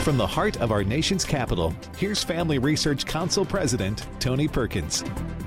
From the heart of our nation's capital, here's Family Research Council President Tony Perkins.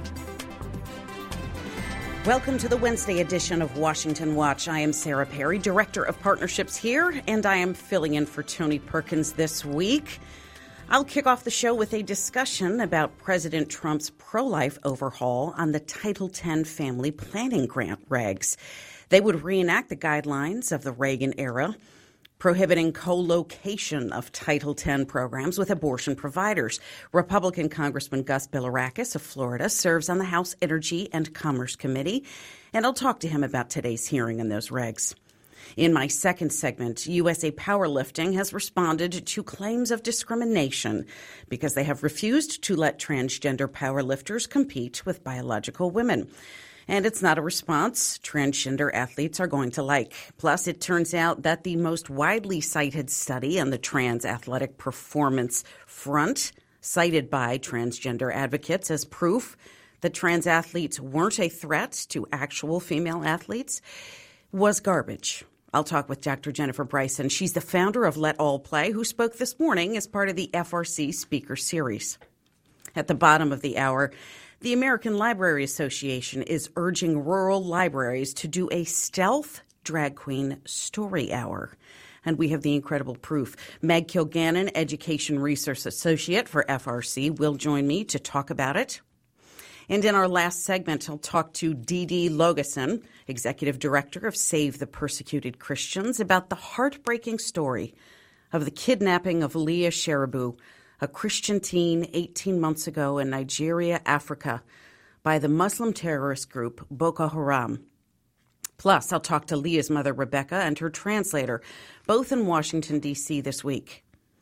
Welcome to the Wednesday edition of Washington Watch. I am Sarah Perry, Director of Partnerships here, and I am filling in for Tony Perkins this week. I'll kick off the show with a discussion about President Trump's pro-life overhaul on the Title X family planning grant regs. They would reenact the guidelines of the Reagan era, prohibiting co-location of Title X programs with abortion providers. Republican Congressman Gus Bilirakis of Florida serves on the House Energy and Commerce Committee, and I'll talk to him about today's hearing on those regs. In my second segment, USA Powerlifting has responded to claims of discrimination because they have refused to let transgender powerlifters compete with biological women. And it's not a response transgender athletes are going to like. Plus, it turns out that the most widely cited study on the trans athletic performance front, cited by transgender advocates as proof that trans athletes weren't a threat to actual female athletes, was garbage. I'll talk with Dr. Jennifer Bryson. She's the founder of Let All Play, who spoke this morning as part of the FRC Speaker Series. At the bottom of the hour, the American Library Association is urging rural libraries to do a stealth drag queen story hour. And we have the incredible proof. Meg Kilgannon, Education Research Associate for FRC, will join me to talk about it. And in our last segment, I'll talk to Dee Logeson, Executive Director of Save the Persecuted Christians, about the heartbreaking story of the kidnapping of Leah Sharibu, a Christian teen 18 months ago in Nigeria, Africa, by the Muslim terrorist group Boko Haram. Plus, I'll talk to Leah's mother, Rebecca, and her translator, both in Washington, D.C. this week.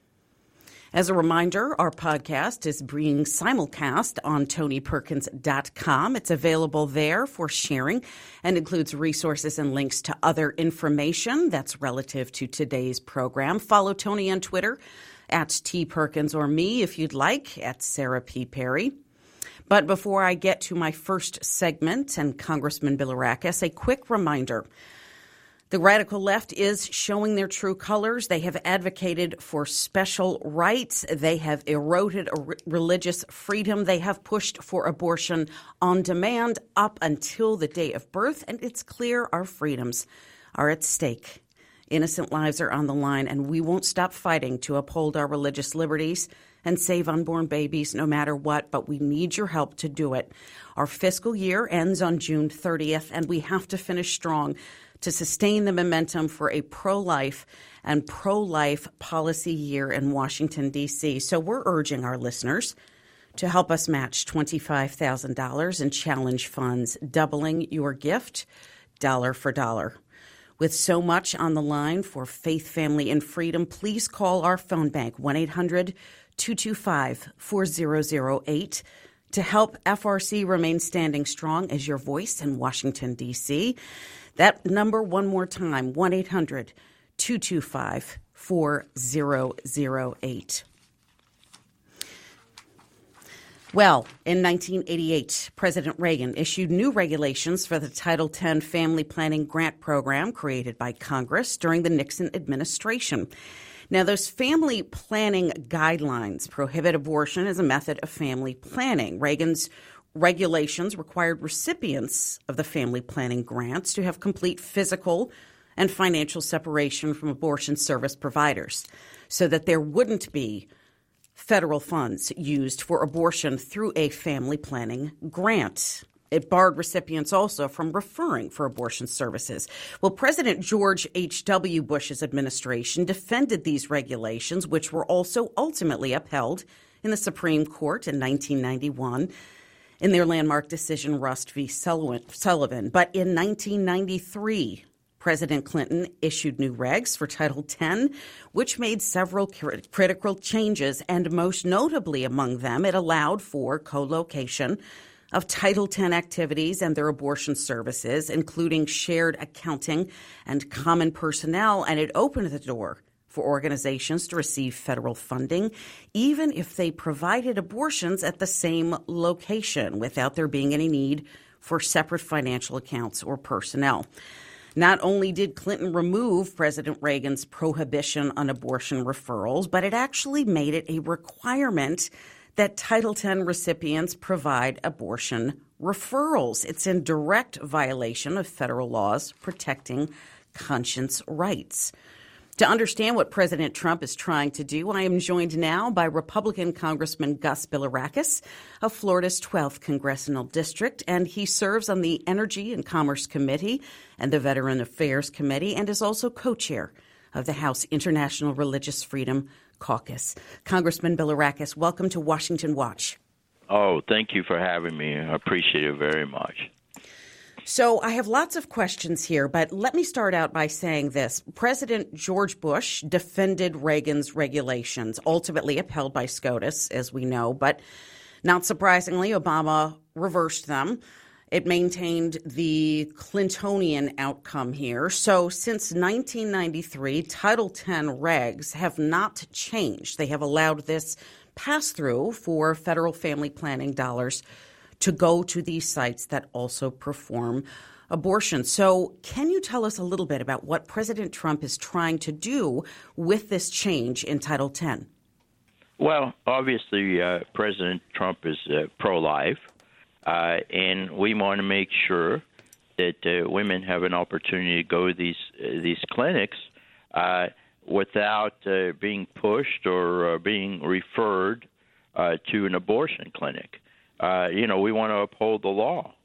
As a reminder, our podcast is being simulcast on TonyPerkins.com. It's available there for sharing and includes resources and links to other information that's relative to today's program. Follow Tony on Twitter at T. Perkins, or me, if you'd like, at Sarah P. Perry. But before I get to my first segment and Congressman Bilirakis, a quick reminder. The radical left is showing their true colors. They have advocated for special rights. They have eroded religious freedom. They have pushed for abortion on demand up until the day of birth. And it's clear our freedoms are at stake. Innocent lives are on the line, and we won't stop fighting to uphold our religious liberties and save unborn babies no matter what, but we need your help to do it. Our fiscal year ends on June 30th, and we have to finish strong to sustain the momentum for a pro-life and pro-life policy year in Washington, D.C. So we're urging our listeners to help us match $25,000 in challenge funds, doubling your gift dollar for dollar. With so much on the line for faith, family, and freedom, please call our phone bank, 1-800-225-4008, to help FRC remain standing strong as your voice in Washington, D.C. That number, one more time, 1-800-225-4008. Well, in 1988, President Reagan issued new regulations for the Title X family planning grant program created by Congress during the Nixon administration. Now, those family planning guidelines prohibit abortion as a method of family planning. Reagan's regulations required recipients of the family planning grants to have complete physical and financial separation from abortion service providers so that there wouldn't be federal funds used for abortion through a family planning grant. It barred recipients also from referring for abortion services. Well, President George H.W. Bush's administration defended these regulations, which were also ultimately upheld in the Supreme Court in 1991 in their landmark decision, Rust v. Sullivan. But in 1993, President Clinton issued new regs for Title X, which made several critical changes, and most notably among them, it allowed for co-location of Title X activities and their abortion services, including shared accounting and common personnel, and it opened the door for organizations to receive federal funding, even if they provided abortions at the same location without there being any need for separate financial accounts or personnel. Not only did Clinton remove President Reagan's prohibition on abortion referrals, but it actually made it a requirement that Title X recipients provide abortion referrals. It's in direct violation of federal laws protecting conscience rights. To understand what President Trump is trying to do, I am joined now by Republican Congressman Gus Bilirakis of Florida's 12th Congressional District, and he serves on the Energy and Commerce Committee and the Veteran Affairs Committee and is also co-chair of the House International Religious Freedom Caucus. Congressman Bilirakis, welcome to Washington Watch. Oh, thank you for having me. I appreciate it very much. So I have lots of questions here, but let me start out by saying this. President George Bush defended Reagan's regulations, ultimately upheld by SCOTUS, as we know, but not surprisingly, Obama reversed them. It maintained the Clintonian outcome here. So since 1993, Title X regs have not changed. They have allowed this pass-through for federal family planning dollars to go to these sites that also perform abortion. So can you tell us a little bit about what President Trump is trying to do with this change in Title X? Well, obviously, President Trump is pro-life, and we want to make sure that women have an opportunity to go to these clinics without being pushed or being referred to an abortion clinic. We want to uphold the law.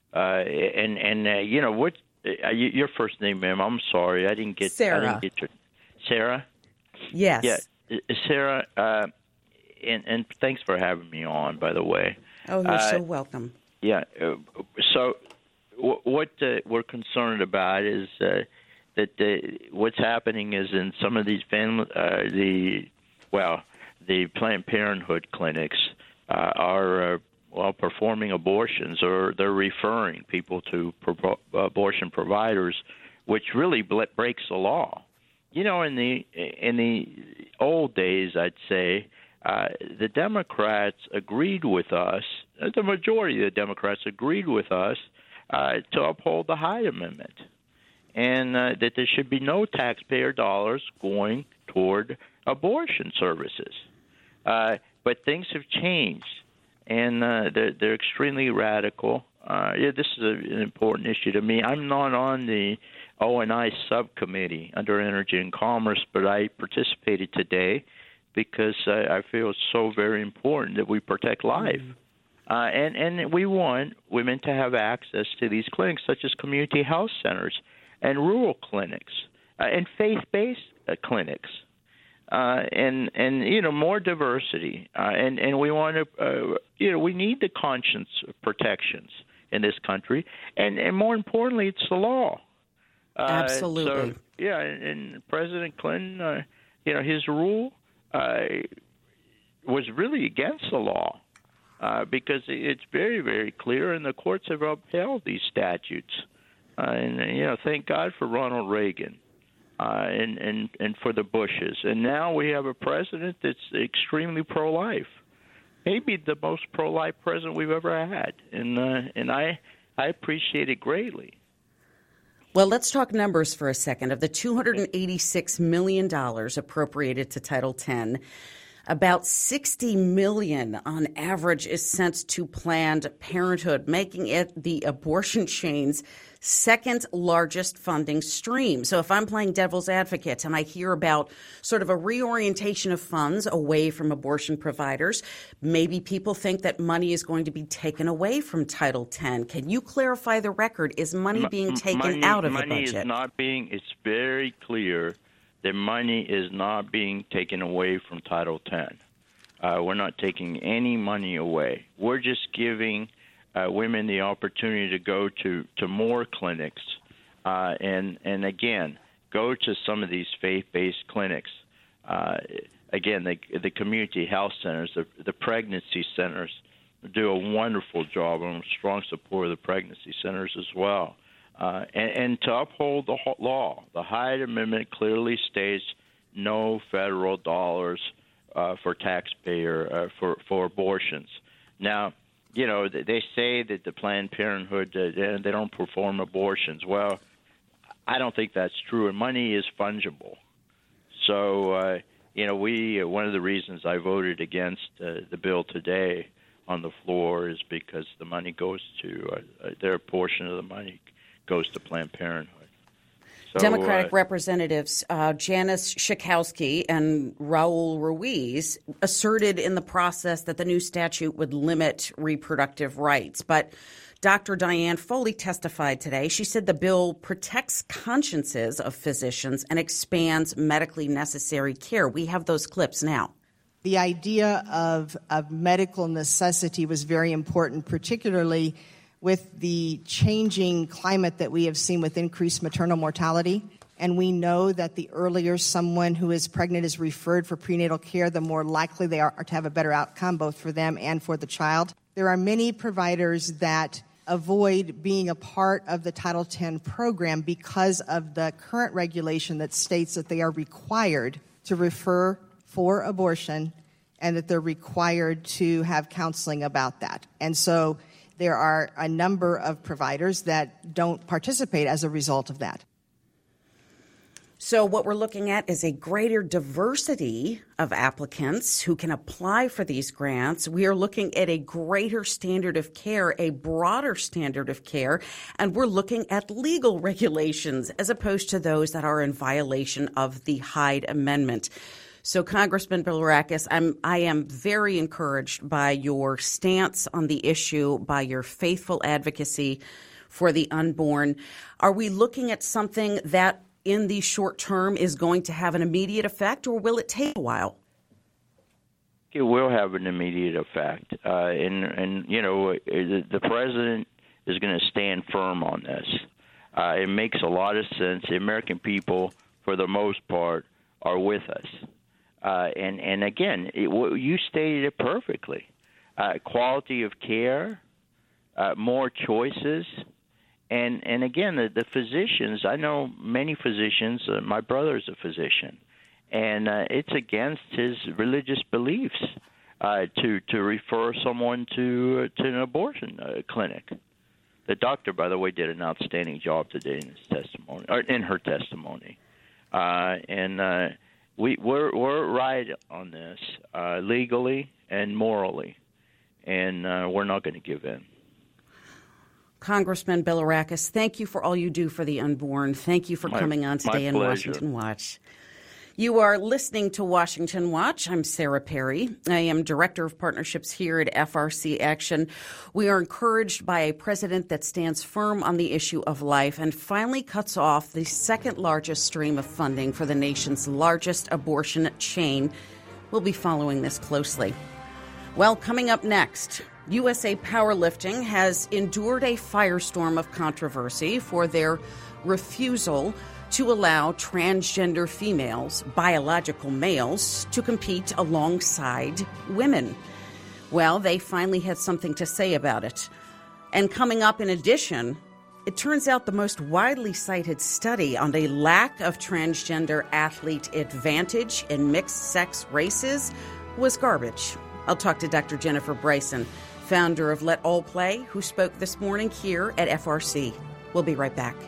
What your first name, ma'am? I'm sorry, I didn't get Sarah. I didn't get your Sarah. Yes. Yeah, Sarah. And thanks for having me on, by the way. Oh, you're so welcome. Yeah. So what we're concerned about is that what's happening is in some of these the Planned Parenthood clinics are performing abortions, or they're referring people to abortion providers, which really breaks the law. In the old days, I'd say the Democrats agreed with us. The majority of the Democrats agreed with us to uphold the Hyde Amendment, and that there should be no taxpayer dollars going toward abortion services. But things have changed. And they're extremely radical. This is an important issue to me. I'm not on the O&I subcommittee under Energy and Commerce, but I participated today because I feel it's so very important that we protect life. And we want women to have access to these clinics, such as community health centers and rural clinics and faith-based clinics. And more diversity, and we want to we need the conscience protections in this country, and more importantly, it's the law. Absolutely. And President Clinton, his rule was really against the law because it's very, very clear, and the courts have upheld these statutes. Thank God for Ronald Reagan. And for the Bushes. And now we have a president that's extremely pro-life, maybe the most pro-life president we've ever had. And I appreciate it greatly. Well, let's talk numbers for a second. Of the $286 million appropriated to Title X, about $60 million on average is sent to Planned Parenthood, making it the abortion chain's second largest funding stream. So if I'm playing devil's advocate and I hear about sort of a reorientation of funds away from abortion providers, maybe people think that money is going to be taken away from Title X. Can you clarify the record? Is money being taken out of the budget? Money is not being, it's very clear that money is not being taken away from Title X. We're not taking any money away. We're just giving women the opportunity to go to more clinics and again, go to some of these faith-based clinics. Again, the community health centers, the pregnancy centers do a wonderful job. I'm strong supporter of the pregnancy centers as well. And to uphold the law, the Hyde Amendment clearly states no federal dollars for taxpayer for abortions. Now, they say that the Planned Parenthood they don't perform abortions. Well, I don't think that's true, and money is fungible. So, one of the reasons I voted against the bill today on the floor is because the money goes to their portion of the money goes to Planned Parenthood. So, Democratic Representatives Janice Schakowsky and Raul Ruiz asserted in the process that the new statute would limit reproductive rights. But Dr. Diane Foley testified today. She said the bill protects consciences of physicians and expands medically necessary care. We have those clips now. The idea of medical necessity was very important, particularly with the changing climate that we have seen with increased maternal mortality. And we know that the earlier someone who is pregnant is referred for prenatal care, the more likely they are to have a better outcome, both for them and for the child. There are many providers that avoid being a part of the Title X program because of the current regulation that states that they are required to refer for abortion and that they're required to have counseling about that. And so there are a number of providers that don't participate as a result of that. So what we're looking at is a greater diversity of applicants who can apply for these grants. We are looking at a greater standard of care, a broader standard of care, and we're looking at legal regulations as opposed to those that are in violation of the Hyde Amendment. So, Congressman Bilirakis, I am very encouraged by your stance on the issue, by your faithful advocacy for the unborn. Are we looking at something that in the short term is going to have an immediate effect, or will it take a while? It will have an immediate effect. The president is going to stand firm on this. It makes a lot of sense. The American people, for the most part, are with us. And again, you stated it perfectly. Quality of care, more choices. And again, the physicians, I know many physicians, my brother's a physician, and it's against his religious beliefs to refer someone to an abortion clinic. The doctor, by the way, did an outstanding job today in his testimony, or in her testimony. We're right on this legally and morally, and we're not going to give in. Congressman Bilirakis, thank you for all you do for the unborn. Thank you for coming on today in Washington Watch. You are listening to Washington Watch. I'm Sarah Perry. I am Director of Partnerships here at FRC Action. We are encouraged by a president that stands firm on the issue of life and finally cuts off the second largest stream of funding for the nation's largest abortion chain. We'll be following this closely. Well, coming up next, USA Powerlifting has endured a firestorm of controversy for their refusal to allow transgender females, biological males, to compete alongside women. Well, they finally had something to say about it. And coming up in addition, it turns out the most widely cited study on a lack of transgender athlete advantage in mixed-sex races was garbage. I'll talk to Dr. Jennifer Bryson, founder of Let All Play, who spoke this morning here at FRC. We'll be right back.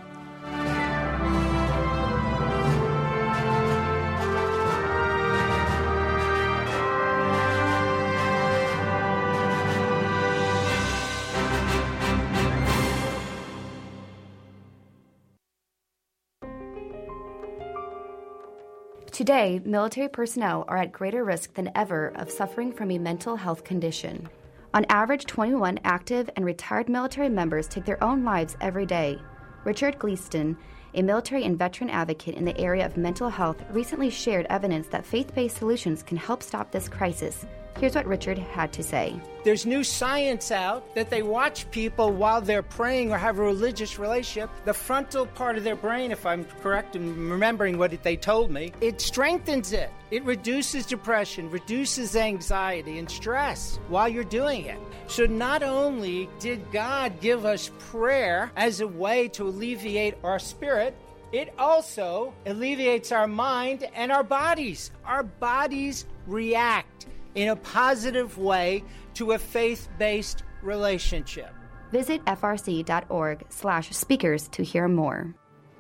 Today, military personnel are at greater risk than ever of suffering from a mental health condition. On average, 21 active and retired military members take their own lives every day. Richard Gleaston, a military and veteran advocate in the area of mental health, recently shared evidence that faith-based solutions can help stop this crisis. Here's what Richard had to say. There's new science out that they watch people while they're praying or have a religious relationship. The frontal part of their brain, if I'm correct in remembering what they told me, it strengthens it. It reduces depression, reduces anxiety and stress while you're doing it. So not only did God give us prayer as a way to alleviate our spirit, it also alleviates our mind and our bodies. Our bodies react in a positive way to a faith-based relationship. Visit frc.org/speakers to hear more.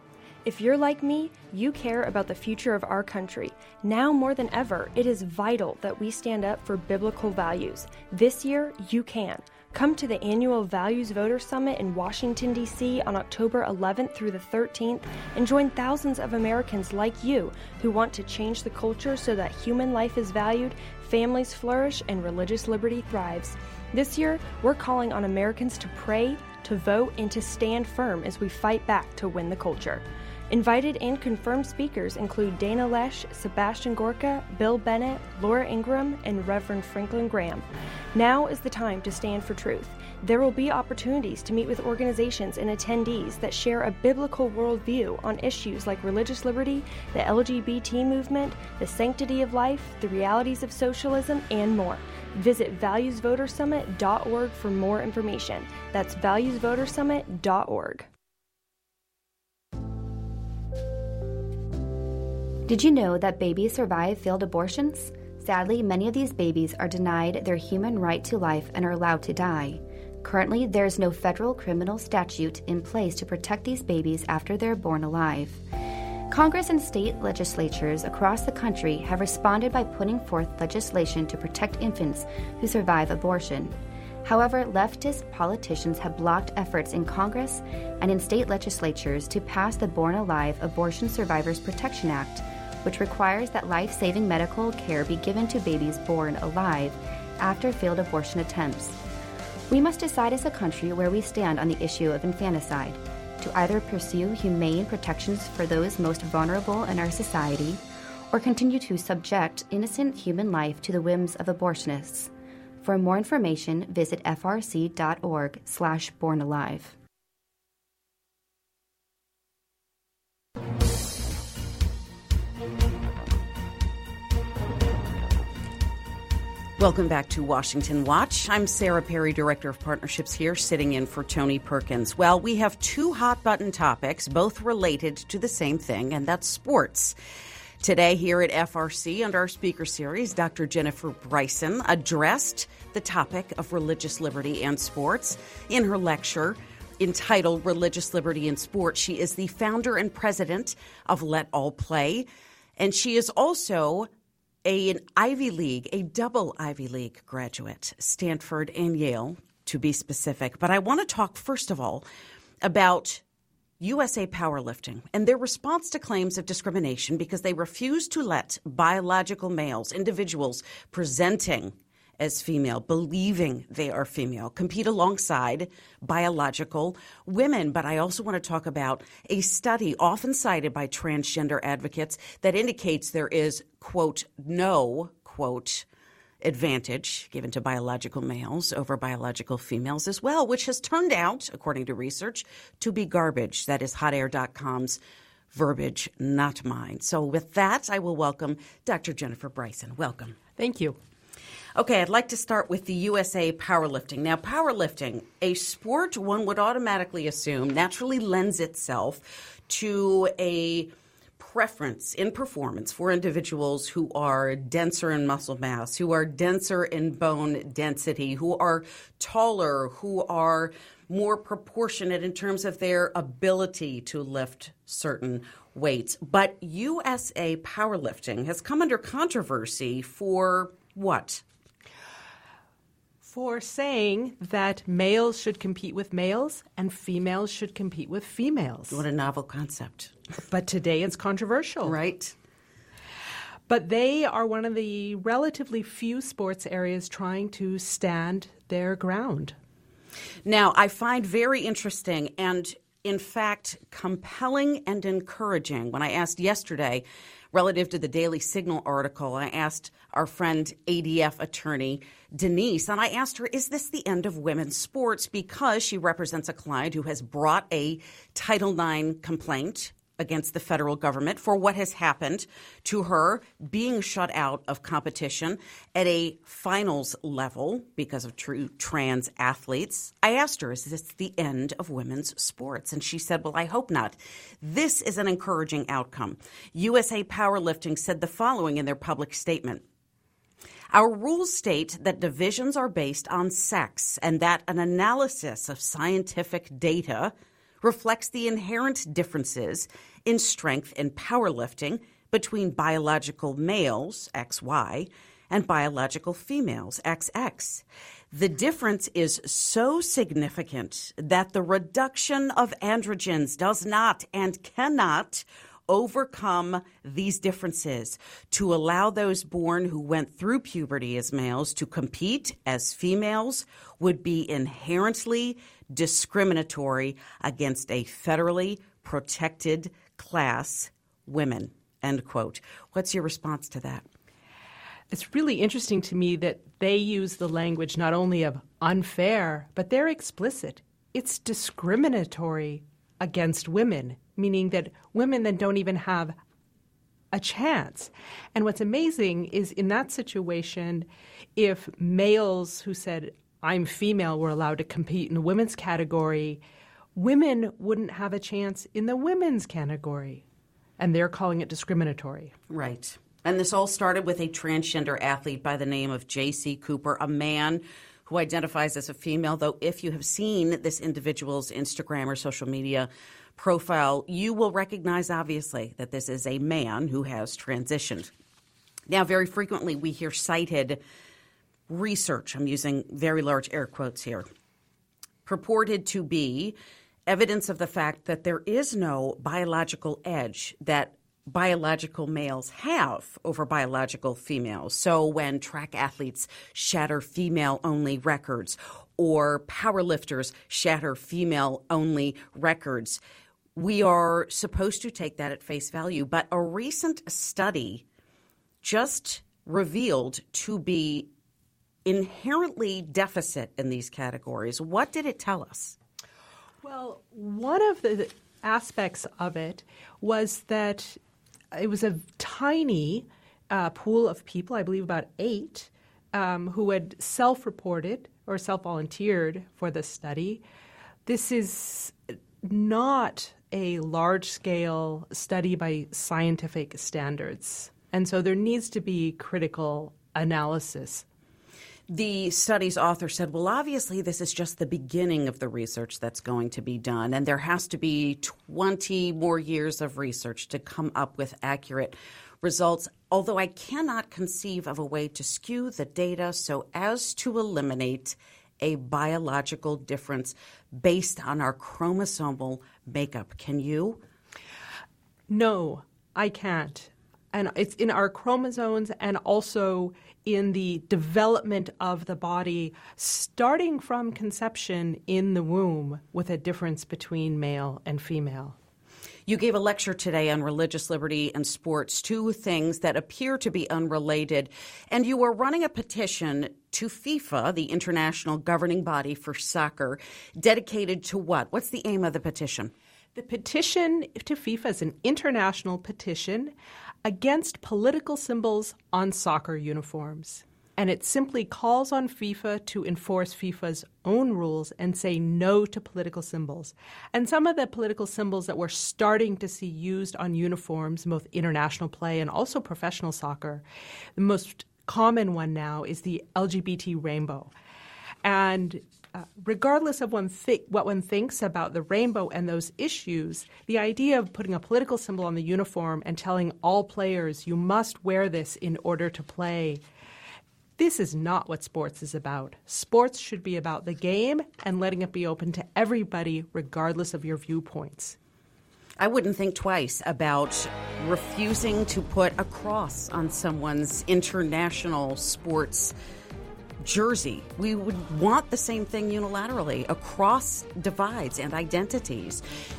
If you're like me, you care about the future of our country. Now more than ever, it is vital that we stand up for biblical values. This year, you can. Come to the annual Values Voter Summit in Washington, D.C. on October 11th through the 13th and join thousands of Americans like you who want to change the culture so that human life is valued, families flourish, and religious liberty thrives. This year, we're calling on Americans to pray, to vote, and to stand firm as we fight back to win the culture. Invited and confirmed speakers include Dana Loesch, Sebastian Gorka, Bill Bennett, Laura Ingraham, and Reverend Franklin Graham. Now is the time to stand for truth. There will be opportunities to meet with organizations and attendees that share a biblical worldview on issues like religious liberty, the LGBT movement, the sanctity of life, the realities of socialism, and more. Visit valuesvotersummit.org for more information. That's valuesvotersummit.org. Did you know that babies survive failed abortions? Sadly, many of these babies are denied their human right to life and are allowed to die. Currently, there is no federal criminal statute in place to protect these babies after they're born alive. Congress and state legislatures across the country have responded by putting forth legislation to protect infants who survive abortion. However, leftist politicians have blocked efforts in Congress and in state legislatures to pass the Born Alive Abortion Survivors Protection Act, which requires that life-saving medical care be given to babies born alive after failed abortion attempts. We must decide as a country where we stand on the issue of infanticide, to either pursue humane protections for those most vulnerable in our society or continue to subject innocent human life to the whims of abortionists. For more information, visit frc.org/bornalive. Welcome back to Washington Watch. I'm Sarah Perry, Director of Partnerships here, sitting in for Tony Perkins. Well, we have two hot-button topics, both related to the same thing, and that's sports. Today here at FRC, under our speaker series, Dr. Jennifer Bryson addressed the topic of religious liberty and sports. In her lecture entitled Religious Liberty in Sport, she is the founder and president of Let All Play, and she is also an Ivy League, a double Ivy League graduate, Stanford and Yale, to be specific. But I want to talk, first of all, about USA Powerlifting and their response to claims of discrimination because they refuse to let biological males, individuals presenting as female, believing they are female, compete alongside biological women. But I also want to talk about a study often cited by transgender advocates that indicates there is, quote, no, quote, advantage given to biological males over biological females as well, which has turned out, according to research, to be garbage. That is hotair.com's verbiage, not mine. So with that, I will welcome Dr. Jennifer Bryson. Welcome. Thank you. Okay, I'd like to start with the USA Powerlifting. Now, powerlifting, a sport one would automatically assume naturally lends itself to a preference in performance for individuals who are denser in muscle mass, who are denser in bone density, who are taller, who are more proportionate in terms of their ability to lift certain weights. But USA Powerlifting has come under controversy for what? For saying that males should compete with males and females should compete with females. What a novel concept. But today it's controversial. Right. But they are one of the relatively few sports areas trying to stand their ground. Now, I find very interesting and, in fact, compelling and encouraging. When I asked yesterday, relative to the Daily Signal article, I asked our friend ADF attorney Denise, and I asked her, is this the end of women's sports? Because she represents a client who has brought a Title IX complaint against the federal government for what has happened to her being shut out of competition at a finals level because of true trans athletes. I asked her, is this the end of women's sports? And she said, well, I hope not. This is an encouraging outcome. USA Powerlifting said the following in their public statement. Our rules state that divisions are based on sex and that an analysis of scientific data reflects the inherent differences in strength and powerlifting between biological males, XY, and biological females, XX. The difference is so significant that the reduction of androgens does not and cannot overcome these differences to allow those born who went through puberty as males to compete as females would be inherently discriminatory against a federally protected class, women, end quote. What's your response to that? It's really interesting to me that they use the language not only of unfair, but they're explicit. It's discriminatory against women, meaning that women then don't even have a chance. And what's amazing is in that situation, if males who said, I'm female, were allowed to compete in the women's category, women wouldn't have a chance in the women's category. And they're calling it discriminatory. Right. And this all started with a transgender athlete by the name of J.C. Cooper, a man who identifies as a female, though if you have seen this individual's Instagram or social media profile, you will recognize, obviously, that this is a man who has transitioned. Now, very frequently we hear cited research, I'm using very large air quotes here, purported to be evidence of the fact that there is no biological edge that biological males have over biological females. So when track athletes shatter female-only records or powerlifters shatter female-only records, we are supposed to take that at face value. But a recent study just revealed to be inherently deficit in these categories. What did it tell us? Well, one of the aspects of it was that it was a tiny pool of people, I believe about 8, who had self-reported or self-volunteered for the study. This is not a large-scale study by scientific standards, and so there needs to be critical analysis. The study's author said, well, obviously this is just the beginning of the research that's going to be done, and there has to be 20 more years of research to come up with accurate results, although I cannot conceive of a way to skew the data so as to eliminate a biological difference based on our chromosomal makeup. Can you? No, I can't. And it's in our chromosomes and also in the development of the body, starting from conception in the womb with a difference between male and female. You gave a lecture today on religious liberty and sports, two things that appear to be unrelated, and you were running a petition to FIFA, the international governing body for soccer, dedicated to what? What's the aim of the petition? The petition to FIFA is an international petition against political symbols on soccer uniforms. And it simply calls on FIFA to enforce FIFA's own rules and say no to political symbols. And some of the political symbols that we're starting to see used on uniforms, both international play and also professional soccer, the most common one now is the LGBT rainbow. And regardless of what one thinks about the rainbow and those issues, the idea of putting a political symbol on the uniform and telling all players you must wear this in order to play, this is not what sports is about. Sports should be about the game and letting it be open to everybody regardless of your viewpoints. I wouldn't think twice about refusing to put a cross on someone's international sports jersey. We would want the same thing unilaterally across divides and identities.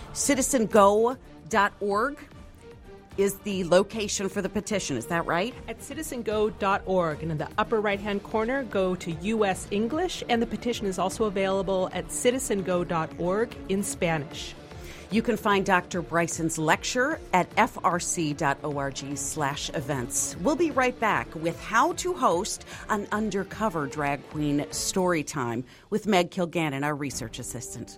CitizenGo.org is the location for the petition. Is that right? At citizengo.org, and in the upper right-hand corner, go to U.S. English, and the petition is also available at citizengo.org in Spanish. You can find Dr. Bryson's lecture at frc.org/events. We'll be right back with how to host an undercover drag queen story time with Meg Kilgannon, our research assistant.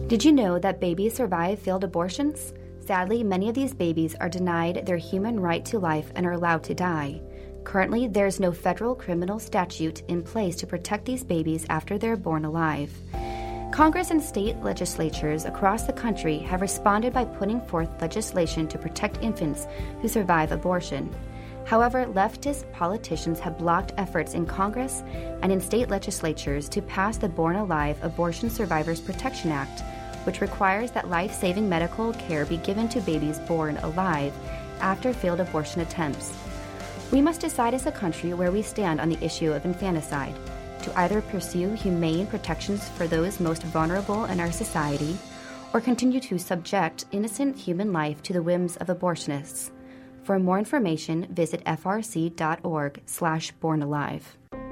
Did you know that babies survive failed abortions? Sadly, many of these babies are denied their human right to life and are allowed to die. Currently, there is no federal criminal statute in place to protect these babies after they're born alive. Congress and state legislatures across the country have responded by putting forth legislation to protect infants who survive abortion. However, leftist politicians have blocked efforts in Congress and in state legislatures to pass the Born Alive Abortion Survivors Protection Act, which requires that life-saving medical care be given to babies born alive after failed abortion attempts. We must decide as a country where we stand on the issue of infanticide, to either pursue humane protections for those most vulnerable in our society, or continue to subject innocent human life to the whims of abortionists. For more information, visit frc.org/bornalive.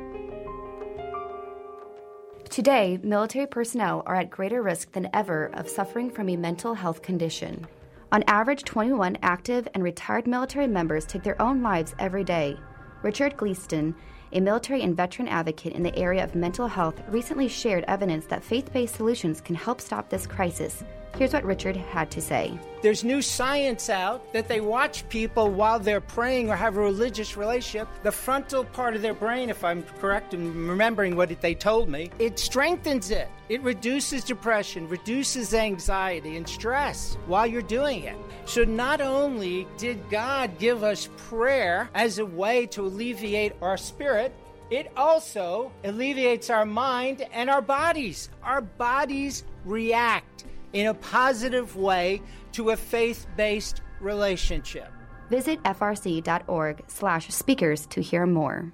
Today, military personnel are at greater risk than ever of suffering from a mental health condition. On average, 21 active and retired military members take their own lives every day. Richard Gleaston, a military and veteran advocate in the area of mental health, recently shared evidence that faith-based solutions can help stop this crisis. Here's what Richard had to say. There's new science out that they watch people while they're praying or have a religious relationship. The frontal part of their brain, if I'm correct in remembering what they told me, it strengthens it. It reduces depression, reduces anxiety and stress while you're doing it. So not only did God give us prayer as a way to alleviate our spirit, it also alleviates our mind and our bodies. Our bodies react in a positive way to a faith-based relationship. Visit frc.org/speakers to hear more.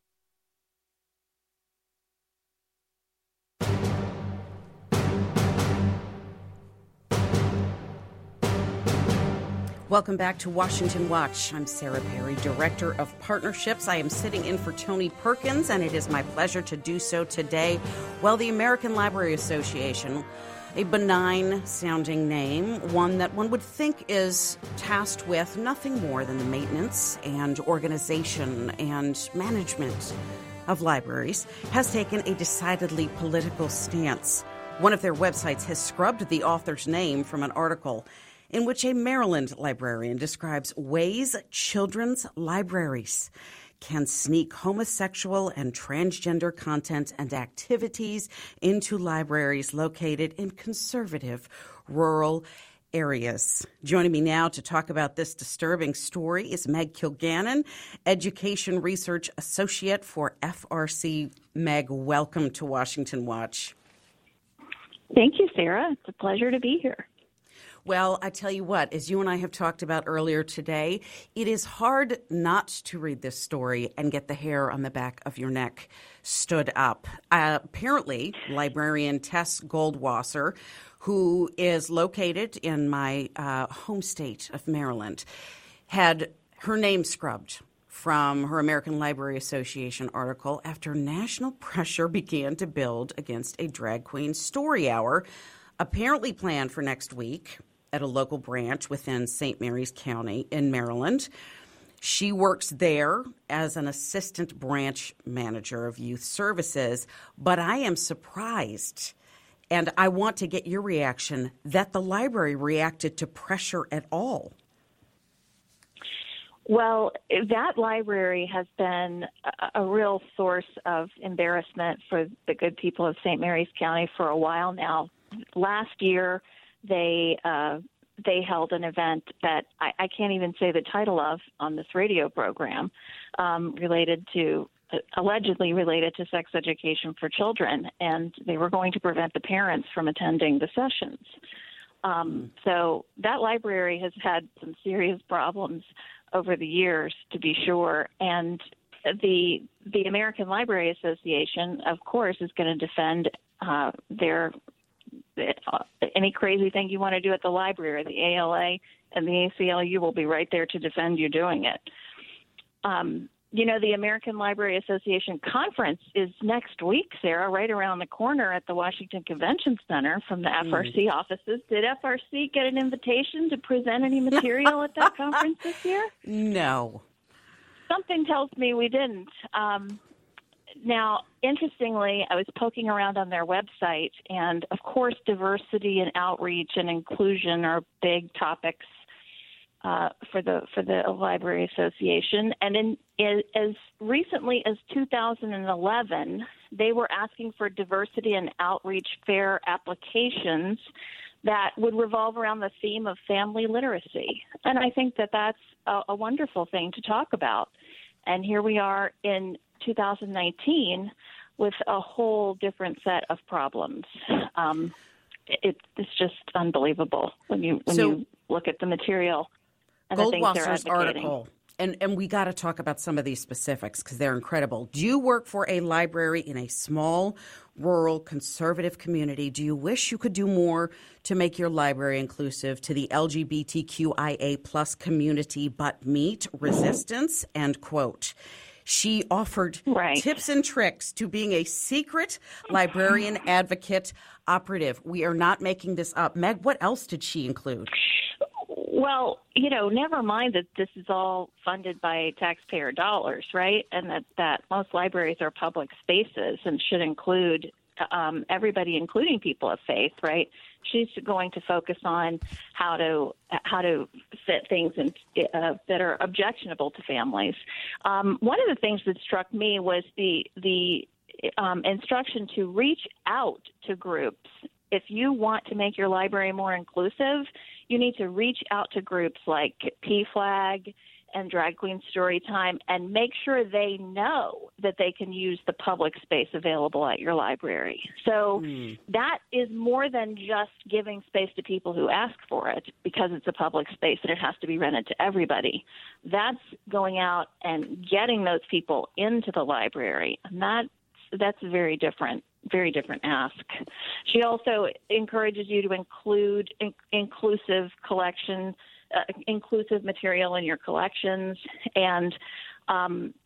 Welcome back to Washington Watch. I'm Sarah Perry, Director of Partnerships. I am sitting in for Tony Perkins, and it is my pleasure to do so today. Well, the American Library Association, a benign-sounding name, one that one would think is tasked with nothing more than the maintenance and organization and management of libraries, has taken a decidedly political stance. One of their websites has scrubbed the author's name from an article in which a Maryland librarian describes ways children's libraries can sneak homosexual and transgender content and activities into libraries located in conservative rural areas. Joining me now to talk about this disturbing story is Meg Kilgannon, Education Research Associate for FRC. Meg, welcome to Washington Watch. Thank you, Sarah. It's a pleasure to be here. Well, I tell you what, as you and I have talked about earlier today, it is hard not to read this story and get the hair on the back of your neck stood up. Apparently, librarian Tess Goldwasser, who is located in my home state of Maryland, had her name scrubbed from her American Library Association article after national pressure began to build against a drag queen story hour, apparently planned for next week at a local branch within St. Mary's County in Maryland. She works there as an assistant branch manager of youth services, but I am surprised, and I want to get your reaction, that the library reacted to pressure at all. Well, that library has been a real source of embarrassment for the good people of St. Mary's County for a while now. Last year, they held an event that I can't even say the title of on this radio program, allegedly related to sex education for children, and they were going to prevent the parents from attending the sessions. So that library has had some serious problems over the years, to be sure, and the American Library Association, of course, is going to defend any crazy thing you want to do at the library. The ALA and the ACLU will be right there to defend you doing it. The American Library Association conference is next week, Sarah, right around the corner at the Washington Convention Center from the FRC offices. Did FRC get an invitation to present any material at that conference this year? No. Something tells me we didn't. Now, interestingly, I was poking around on their website, and of course, diversity and outreach and inclusion are big topics for the Library Association. And as recently as 2011, they were asking for diversity and outreach fair applications that would revolve around the theme of family literacy. And I think that that's a wonderful thing to talk about. And here we are in 2019 with a whole different set of problems. It's just unbelievable when you look at the material and the things they're advocating. Article, and we got to talk about some of these specifics because they're incredible. Do you work for a library in a small, rural, conservative community? Do you wish you could do more to make your library inclusive to the LGBTQIA plus community but meet resistance? End quote. She offered tips and tricks to being a secret librarian advocate operative. We are not making this up. Meg, what else did she include? Well, never mind that this is all funded by taxpayer dollars, right? And that most libraries are public spaces and should include everybody, including people of faith, right? She's going to focus on how to fit things in, that are objectionable to families. One of the things that struck me was the instruction to reach out to groups. If you want to make your library more inclusive, you need to reach out to groups like PFLAG and Drag Queen Storytime and make sure they know that they can use the public space available at your library. So that is more than just giving space to people who ask for it because it's a public space and it has to be rented to everybody. That's going out and getting those people into the library, and that's a very different ask. She also encourages you to include inclusive collection, inclusive material in your collections, and an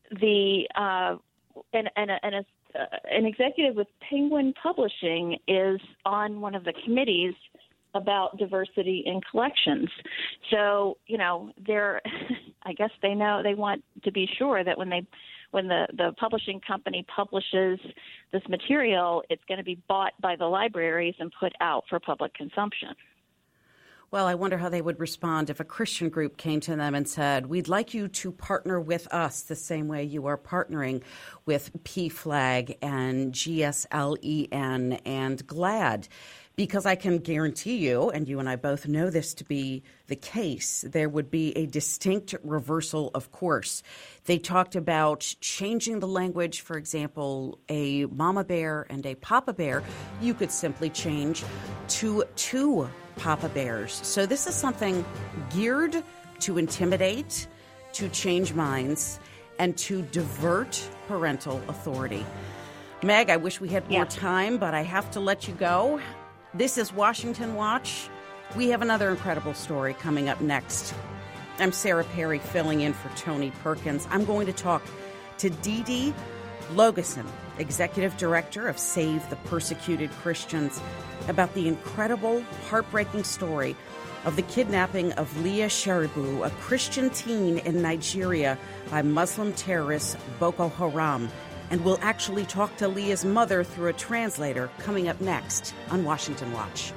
executive with Penguin Publishing is on one of the committees about diversity in collections. So, I guess they want to be sure that when the publishing company publishes this material, it's going to be bought by the libraries and put out for public consumption. Well, I wonder how they would respond if a Christian group came to them and said, we'd like you to partner with us the same way you are partnering with PFLAG and GSLEN and GLAAD. Because I can guarantee you, and you and I both know this to be the case, there would be a distinct reversal of course. They talked about changing the language. For example, a mama bear and a papa bear, you could simply change to two papa bears. So this is something geared to intimidate, to change minds, and to divert parental authority. Meg, I wish we had more time, but I have to let you go. This is Washington Watch. We have another incredible story coming up next. I'm Sarah Perry filling in for Tony Perkins. I'm going to talk to Dee Dee Logeson, Executive Director of Save the Persecuted Christians, about the incredible, heartbreaking story of the kidnapping of Leah Sharibu, a Christian teen in Nigeria, by Muslim terrorists Boko Haram. And we'll actually talk to Leah's mother through a translator coming up next on Washington Watch.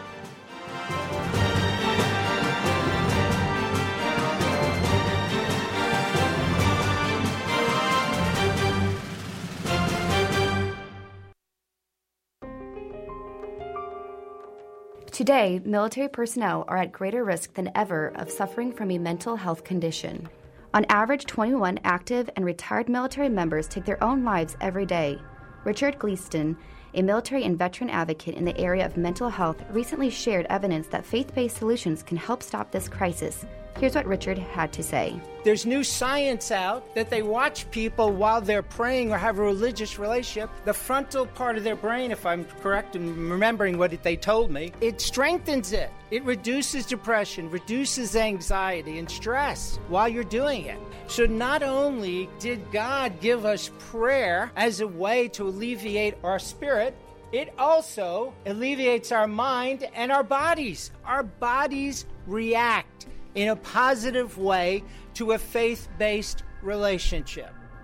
Today, military personnel are at greater risk than ever of suffering from a mental health condition. On average, 21 active and retired military members take their own lives every day. Richard Gleaston, a military and veteran advocate in the area of mental health, recently shared evidence that faith-based solutions can help stop this crisis. Here's what Richard had to say. There's new science out that they watch people while they're praying or have a religious relationship. The frontal part of their brain, if I'm correct in remembering what they told me, it strengthens it. It reduces depression, reduces anxiety and stress while you're doing it. So not only did God give us prayer as a way to alleviate our spirit, it also alleviates our mind and our bodies. Our bodies react in a positive way to a faith-based relationship.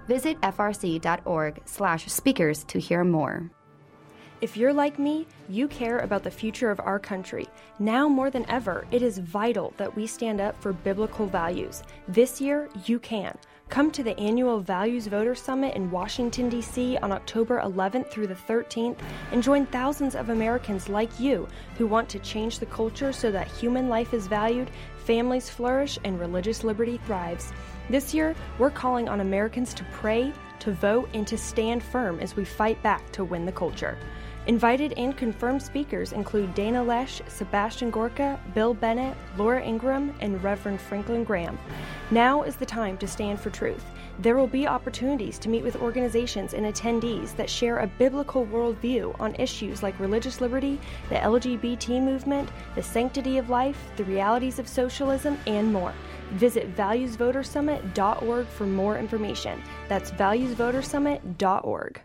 Visit frc.org/speakers to hear more. If you're like me, you care about the future of our country. Now more than ever, it is vital that we stand up for biblical values. This year, you can. Come to the annual Values Voter Summit in Washington, D.C. on October 11th through the 13th and join thousands of Americans like you who want to change the culture so that human life is valued, families flourish, and religious liberty thrives. This year, we're calling on Americans to pray, to vote, and to stand firm as we fight back to win the culture. Invited and confirmed speakers include Dana Loesch, Sebastian Gorka, Bill Bennett, Laura Ingraham, and Reverend Franklin Graham. Now is the time to stand for truth. There will be opportunities to meet with organizations and attendees that share a biblical worldview on issues like religious liberty, the LGBT movement, the sanctity of life, the realities of socialism, and more. Visit valuesvotersummit.org for more information. That's valuesvotersummit.org.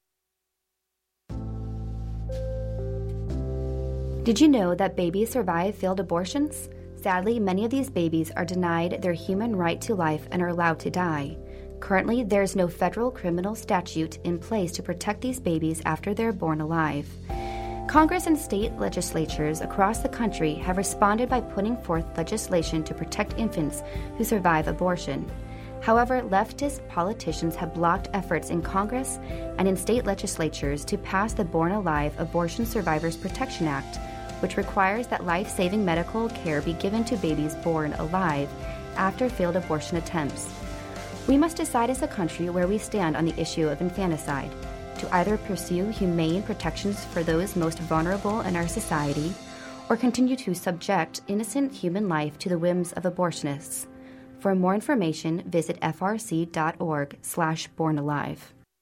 Did you know that babies survive failed abortions? Sadly, many of these babies are denied their human right to life and are allowed to die. Currently, there is no federal criminal statute in place to protect these babies after they're born alive. Congress and state legislatures across the country have responded by putting forth legislation to protect infants who survive abortion. However, leftist politicians have blocked efforts in Congress and in state legislatures to pass the Born Alive Abortion Survivors Protection Act, which requires that life-saving medical care be given to babies born alive after failed abortion attempts. We must decide as a country where we stand on the issue of infanticide, to either pursue humane protections for those most vulnerable in our society, or continue to subject innocent human life to the whims of abortionists. For more information, visit frc.org/bornalive.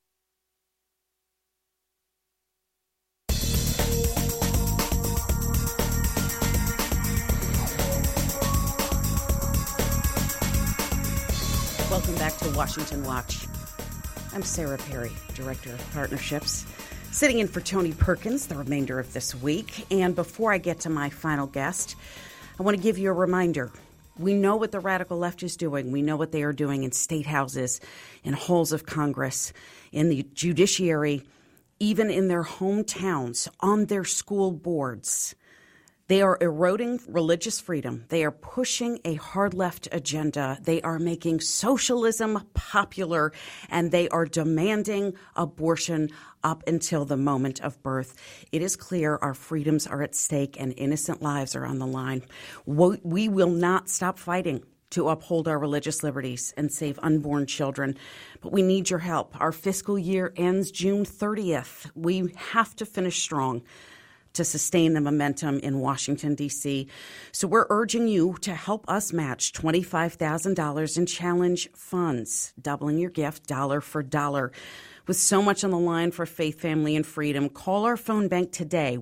Welcome back to Washington Watch. I'm Sarah Perry, Director of Partnerships, sitting in for Tony Perkins the remainder of this week. And before I get to my final guest, I want to give you a reminder. We know what the radical left is doing. We know what they are doing in state houses, in halls of Congress, in the judiciary, even in their hometowns, on their school boards. They are eroding religious freedom. They are pushing a hard left agenda. They are making socialism popular, and they are demanding abortion up until the moment of birth. It is clear our freedoms are at stake and innocent lives are on the line. We will not stop fighting to uphold our religious liberties and save unborn children, but we need your help. Our fiscal year ends June 30th. We have to finish strong to sustain the momentum in Washington, D.C. So we're urging you to help us match $25,000 in challenge funds, doubling your gift dollar for dollar. With so much on the line for faith, family, and freedom, call our phone bank today,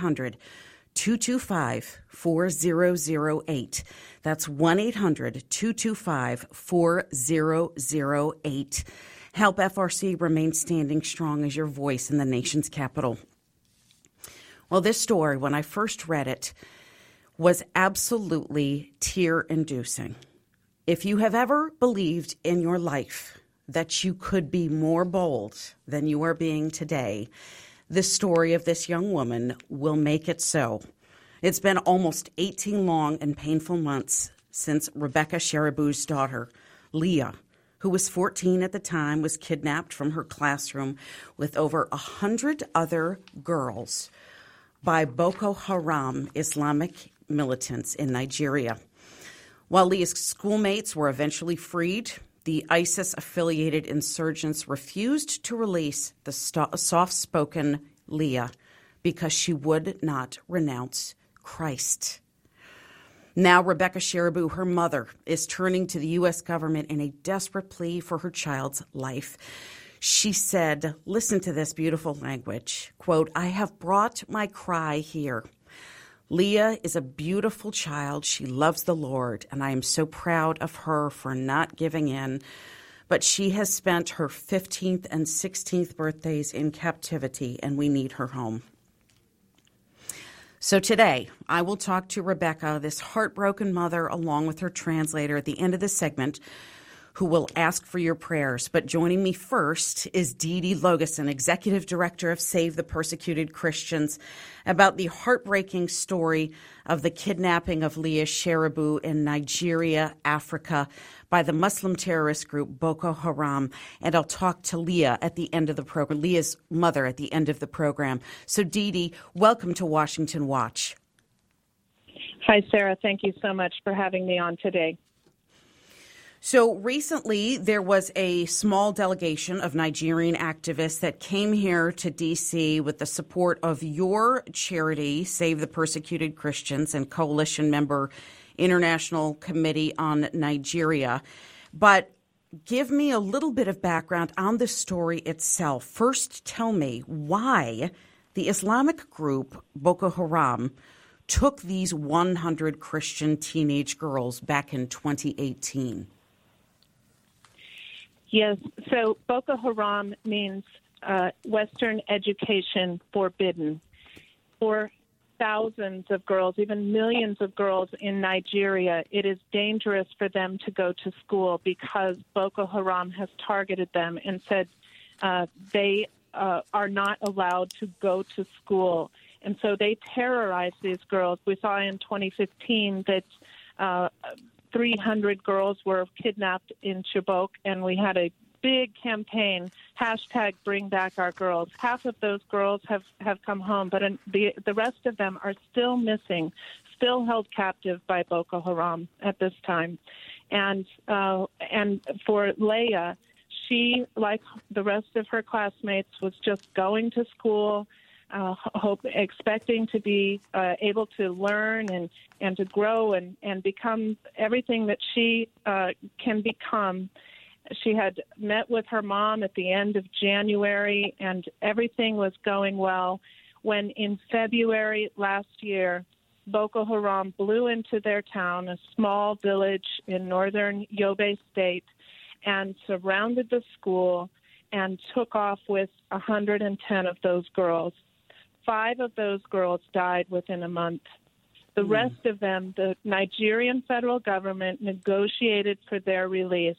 1-800-225-4008. That's 1-800-225-4008. Help FRC remain standing strong as your voice in the nation's capital. Well, this story, when I first read it, was absolutely tear-inducing. If you have ever believed in your life that you could be more bold than you are being today, the story of this young woman will make it so. It's been almost 18 long and painful months since Rebecca Sharibu's daughter, Leah, who was 14 at the time, was kidnapped from her classroom with over 100 other girls by Boko Haram Islamic militants in Nigeria. While Leah's schoolmates were eventually freed, the ISIS-affiliated insurgents refused to release the soft-spoken Leah because she would not renounce Christ. Now Rebecca Sharibu, her mother, is turning to the U.S. government in a desperate plea for her child's life. She said, listen to this beautiful language, quote, "I have brought my cry here. Leah is a beautiful child. She loves the Lord, and I am so proud of her for not giving in. But she has spent her 15th and 16th birthdays in captivity, and we need her home." So today, I will talk to Rebecca, this heartbroken mother, along with her translator at the end of the segment, who will ask for your prayers. But joining me first is Dee Dee Logeson, Executive Director of Save the Persecuted Christians, about the heartbreaking story of the kidnapping of Leah Sharibu in Nigeria, Africa, by the Muslim terrorist group Boko Haram. And I'll talk to Leah at the end of the program, Leah's mother at the end of the program. So Dee Dee, welcome to Washington Watch. Hi, Sarah. Thank you so much for having me on today. So recently, there was a small delegation of Nigerian activists that came here to D.C. with the support of your charity, Save the Persecuted Christians, and coalition member International Committee on Nigeria. But give me a little bit of background on the story itself. First, tell me why the Islamic group Boko Haram took these 100 Christian teenage girls back in 2018. Yes, so Boko Haram means Western education forbidden. For thousands of girls, even millions of girls in Nigeria, it is dangerous for them to go to school because Boko Haram has targeted them and said they are not allowed to go to school. And so they terrorize these girls. We saw in 2015 that 300 girls were kidnapped in Chibok, and we had a big campaign, hashtag Bring Back Our Girls. Half of those girls have come home, but the rest of them are still missing, still held captive by Boko Haram at this time. And for Leah, she, like the rest of her classmates, was just going to school, expecting to be able to learn and to grow and become everything that she can become. She had met with her mom at the end of January, and everything was going well, when in February last year, Boko Haram blew into their town, a small village in northern Yobe State, and surrounded the school and took off with 110 of those girls. 5 of those girls died within a month. The rest of them, the Nigerian federal government negotiated for their release.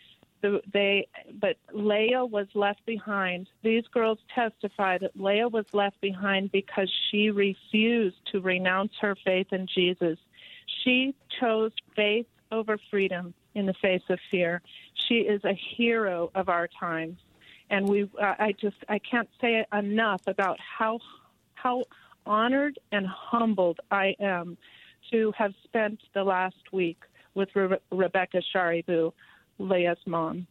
But Leah was left behind. These girls testify that Leah was left behind because she refused to renounce her faith in Jesus. She chose faith over freedom in the face of fear. She is a hero of our times. And I can't say enough about how honored and humbled I am to have spent the last week with Rebecca Sharibu, Leah's mom.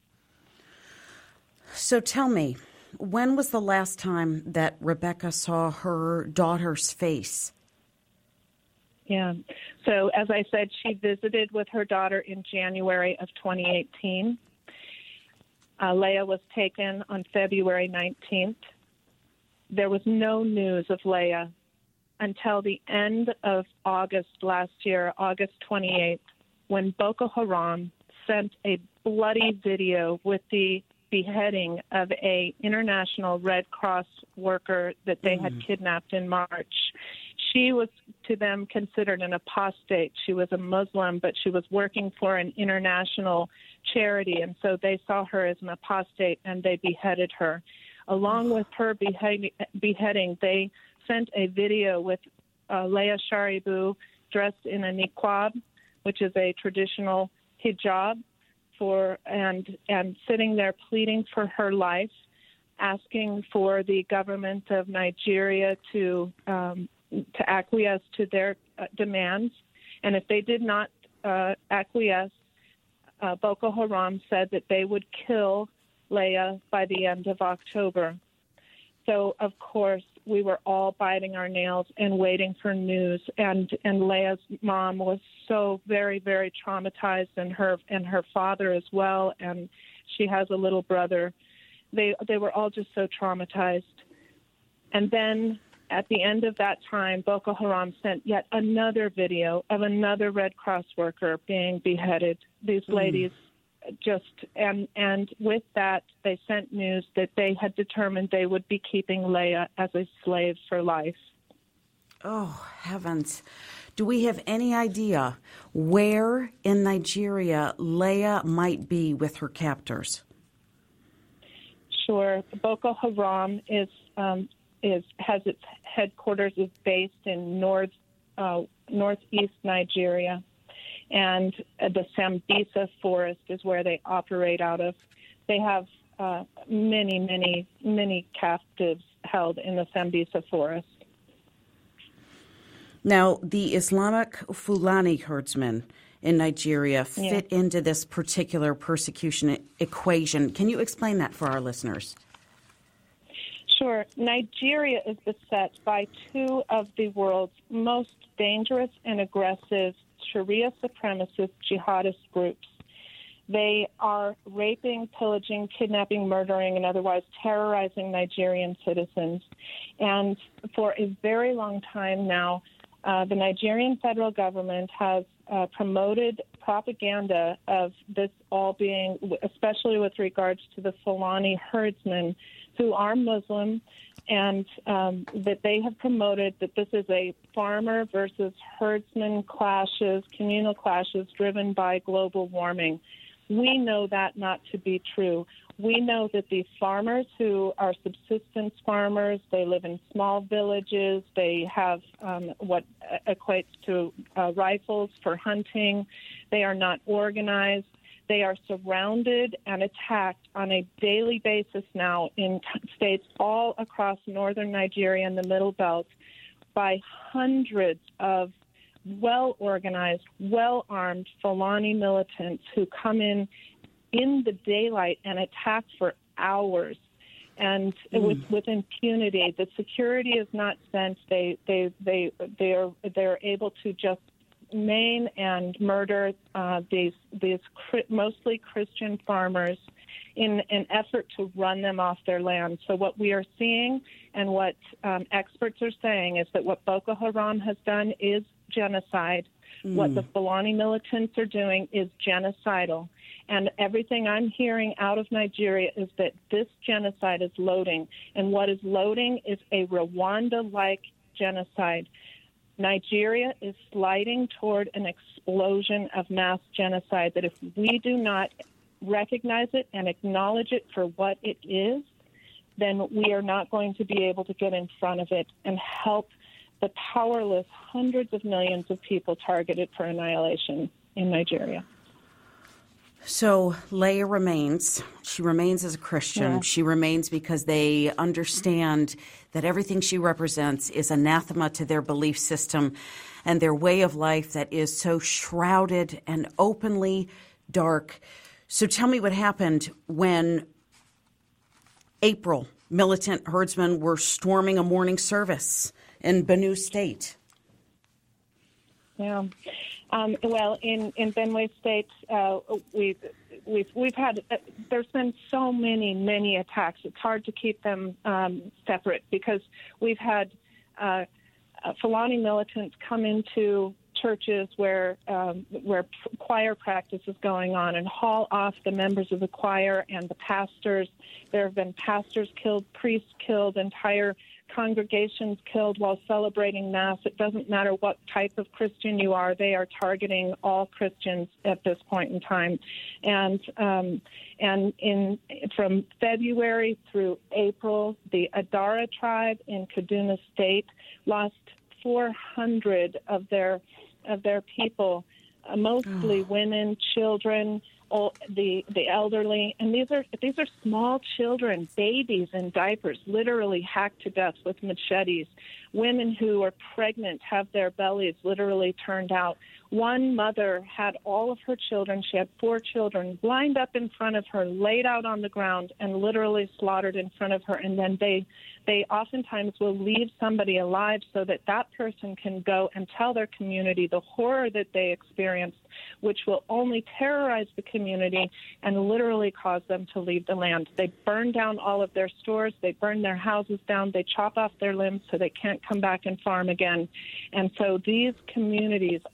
So tell me, when was the last time that Rebecca saw her daughter's face? Yeah. So as I said, she visited with her daughter in January of 2018. Leah was taken on February 19th. There was no news of Leah until the end of August last year, August 28th, when Boko Haram sent a bloody video with the beheading of a international Red Cross worker that they had kidnapped in March. She was, to them, considered an apostate. She was a Muslim, but she was working for an international charity, and so they saw her as an apostate, and they beheaded her. Along with her beheading, they sent a video with Leah Sharibu dressed in a niqab, which is a traditional hijab, and sitting there pleading for her life, asking for the government of Nigeria to acquiesce to their demands. And if they did not acquiesce, Boko Haram said that they would kill Leah by the end of October. So, of course, we were all biting our nails and waiting for news. And Leah's mom was so very, very traumatized, and her father as well. And she has a little brother. They were all just so traumatized. And then at the end of that time, Boko Haram sent yet another video of another Red Cross worker being beheaded. These ladies and with that, they sent news that they had determined they would be keeping Leah as a slave for life. Oh, heavens. Do we have any idea where in Nigeria Leah might be with her captors? Sure. Boko Haram has its headquarters is based in northeast Nigeria, and the Sambisa Forest is where they operate out of. They have many captives held in the Sambisa Forest. Now, the Islamic Fulani herdsmen in Nigeria fit into this particular persecution equation. Can you explain that for our listeners? Sure. Nigeria is beset by two of the world's most dangerous and aggressive Sharia supremacist jihadist groups. They are raping, pillaging, kidnapping, murdering, and otherwise terrorizing Nigerian citizens. And for a very long time now, the Nigerian federal government has promoted propaganda of this all being, especially with regards to the Fulani herdsmen who are Muslim, and that they have promoted that this is a farmer versus herdsman clashes, communal clashes driven by global warming. We know that not to be true. We know that the farmers who are subsistence farmers, they live in small villages, they have what equates to rifles for hunting, they are not organized, they are surrounded and attacked on a daily basis now in states all across northern Nigeria and the Middle Belt by hundreds of well-organized, well-armed Fulani militants who come in the daylight and attack for hours, and with impunity. The security is not sent. They're able to just maim and murder these mostly Christian farmers in an effort to run them off their land. So what we are seeing and what experts are saying is that what Boko Haram has done is genocide. What the Fulani militants are doing is genocidal. And everything I'm hearing out of Nigeria is that this genocide is loading. And what is loading is a Rwanda-like genocide. Nigeria is sliding toward an explosion of mass genocide that if we do not recognize it and acknowledge it for what it is, then we are not going to be able to get in front of it and help the powerless hundreds of millions of people targeted for annihilation in Nigeria. So Leah remains. She remains as a Christian. Yeah. She remains because they understand that everything she represents is anathema to their belief system and their way of life that is so shrouded and openly dark. So tell me what happened when April militant herdsmen were storming a morning service in Benue State. Yeah. Well, in Benue State, we've had there's been so many attacks. It's hard to keep them separate because we've had Fulani militants come into churches where choir practice is going on and haul off the members of the choir and the pastors. There have been pastors killed, priests killed, entire congregations killed while celebrating Mass. It doesn't matter what type of Christian you are. They are targeting all Christians at this point in time. And from February through April, the Adara tribe in Kaduna State lost 400 of their people, mostly women, children, the elderly, and these are small children, babies in diapers, literally hacked to death with machetes. Women who are pregnant have their bellies literally turned out. One mother had all of her children, she had 4 children, lined up in front of her, laid out on the ground, and literally slaughtered in front of her. And then they oftentimes will leave somebody alive so that that person can go and tell their community the horror that they experienced, which will only terrorize the community and literally cause them to leave the land. They burn down all of their stores, they burn their houses down, they chop off their limbs so they can't come back and farm again. And so these communities all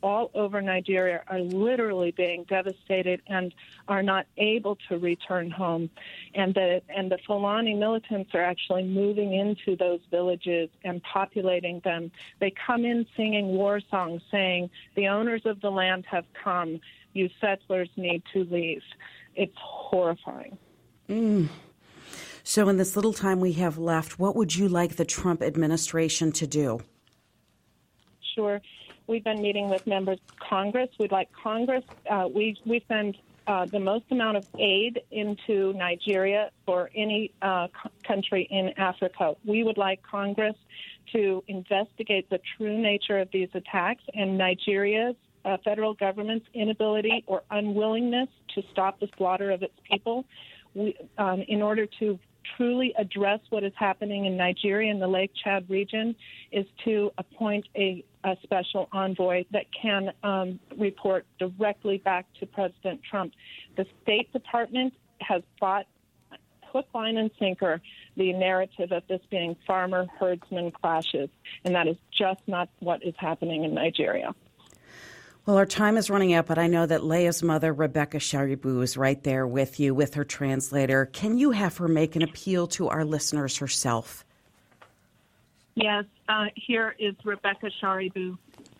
over Nigeria are literally being devastated and are not able to return home. And the Fulani militants are actually moving into those villages and populating them. They come in singing war songs saying, "The owners of the land have come. You settlers need to leave." It's horrifying. So in this little time we have left, what would you like the Trump administration to do? Sure. We've been meeting with members of Congress. We'd like Congress, we send the most amount of aid into Nigeria for any country in Africa. We would like Congress to investigate the true nature of these attacks and Nigeria's federal government's inability or unwillingness to stop the slaughter of its people. In order to truly address what is happening in Nigeria and the Lake Chad region is to appoint a special envoy that can report directly back to President Trump. The State Department has fought hook, line, and sinker the narrative of this being farmer-herdsman clashes, and that is just not what is happening in Nigeria. Well, our time is running out, but I know that Leah's mother, Rebecca Sharibu, is right there with you with her translator. Can you have her make an appeal to our listeners herself? Yes, here is Rebecca Sharibu.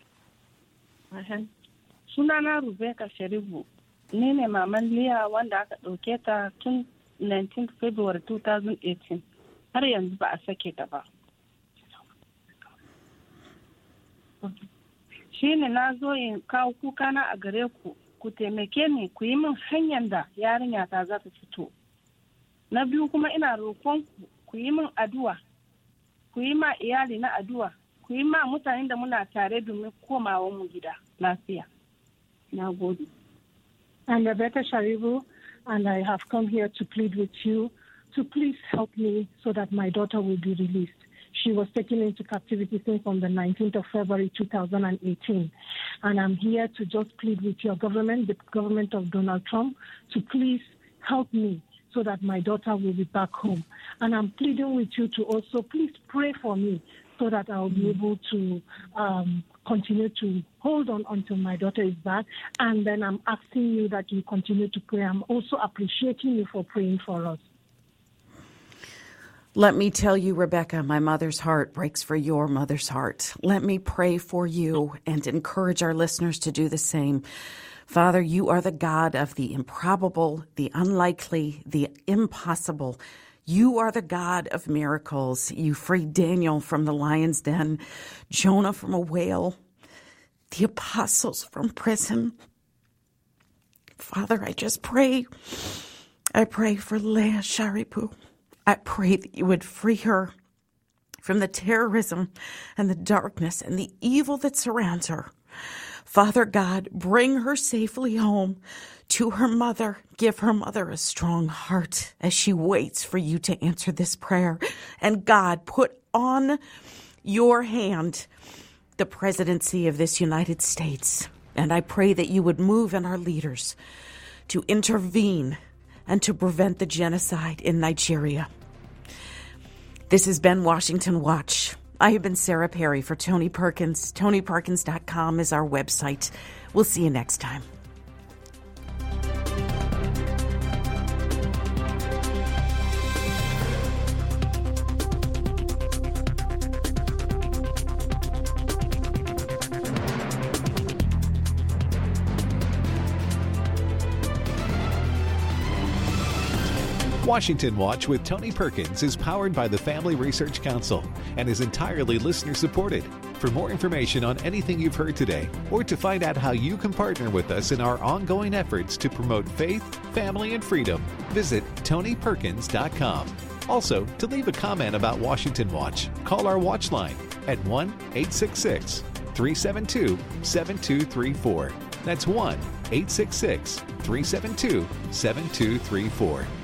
Sunana Rebecca Sharibu. Ni ne maman Leah wanda aka ɗauke ta tun 19 February 2018. Har yanzu ba a sake ta ba. Shi ne na zo in kawo kukana a gare ku, ku taimake ni ku yi min hanyar da yarinya ta za ta fito. Na biyu kuma ina roƙon ku yi min addu'a, ku yi ma iyali na addu'a, ku yi ma mutanen da muna tare domin komawa mu gida lafiya. Na gode. I'm Rebecca Sharibu, and I have come here to plead with you to please help me so that my daughter will be released. She was taken into captivity since on the 19th of February 2018. And I'm here to just plead with your government, the government of Donald Trump, to please help me so that my daughter will be back home. And I'm pleading with you to also please pray for me so that I'll be able to continue to hold on until my daughter is back. And then I'm asking you that you continue to pray. I'm also appreciating you for praying for us. Let me tell you, Rebecca, my mother's heart breaks for your mother's heart. Let me pray for you and encourage our listeners to do the same. Father, you are the God of the improbable, the unlikely, the impossible. You are the God of miracles. You freed Daniel from the lion's den, Jonah from a whale, the apostles from prison. Father, I just pray. I pray for Leah Sharibu. I pray that you would free her from the terrorism and the darkness and the evil that surrounds her. Father God, bring her safely home to her mother. Give her mother a strong heart as she waits for you to answer this prayer. And God, put on your hand the presidency of this United States. And I pray that you would move in our leaders to intervene and to prevent the genocide in Nigeria. This has been Washington Watch. I have been Sarah Perry for Tony Perkins. TonyPerkins.com is our website. We'll see you next time. Washington Watch with Tony Perkins is powered by the Family Research Council and is entirely listener-supported. For more information on anything you've heard today, or to find out how you can partner with us in our ongoing efforts to promote faith, family, and freedom, visit TonyPerkins.com. Also, to leave a comment about Washington Watch, call our watch line at 1-866-372-7234. That's 1-866-372-7234.